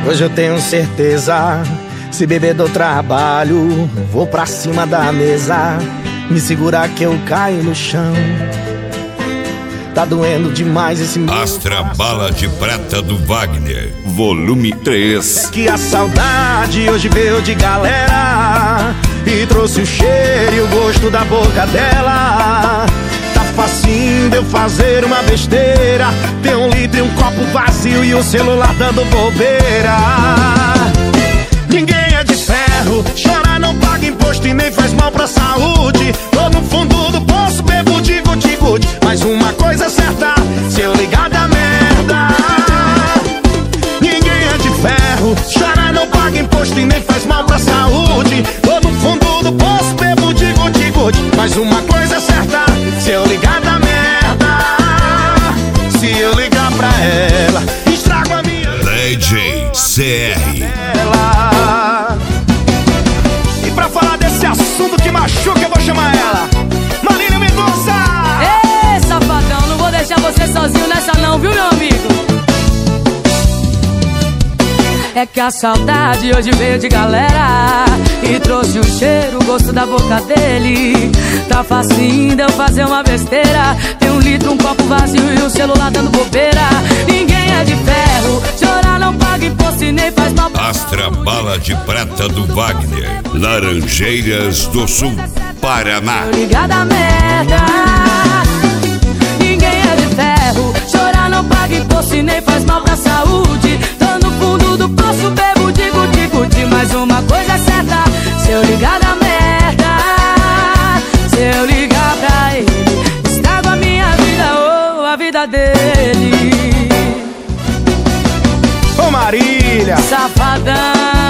Hoje eu tenho certeza, se beber do trabalho, vou pra cima da mesa, me segurar que eu caio no chão. Tá doendo demais esse meu Astra Bala de Prata do Wagner, volume 3. É que a saudade hoje veio de galera e trouxe o cheiro e o gosto da boca dela. Tá facinho de eu fazer uma besteira, ter um litro e um copo vazio e o celular dando bobeira. Ninguém é de ferro, chorar não paga imposto e nem faz mal pra saúde. Tô no fundo do poço, bebo de guti-guti, mas uma coisa é certa, se eu ligar da merda. Ninguém é de ferro, chorar não paga imposto e nem faz mal pra saúde. Tô no fundo do poço, bebo de guti-guti, mas uma coisa é certa, se eu ligar da merda. Se eu ligar pra ela, estrago a minha DJ CR. E pra falar desse assunto que machuca, eu vou chamar ela, Marília Mendonça. Ê, safadão, não vou deixar você sozinho nessa não, viu, meu amigo? É que a saudade hoje veio de galera e trouxe o cheiro, o gosto da boca dele. Tá facinho de eu fazer uma besteira, tem um litro, um copo vazio e o celular dando bobeira. Ninguém é de ferro, chorar não paga imposto e nem faz mal. Astra Bala de Prata do Wagner, Laranjeiras do Sul, Paraná. Ligada a merda. Ninguém é de ferro, chorar não paga imposto e nem faz mal pra saúde. Tô no fundo do poço, bebo de guti-guti, mas uma coisa é certa, se eu ligar da merda, se eu ligar pra ele, estrago a minha vida ou a vida dele. Ô Marília, Safadão.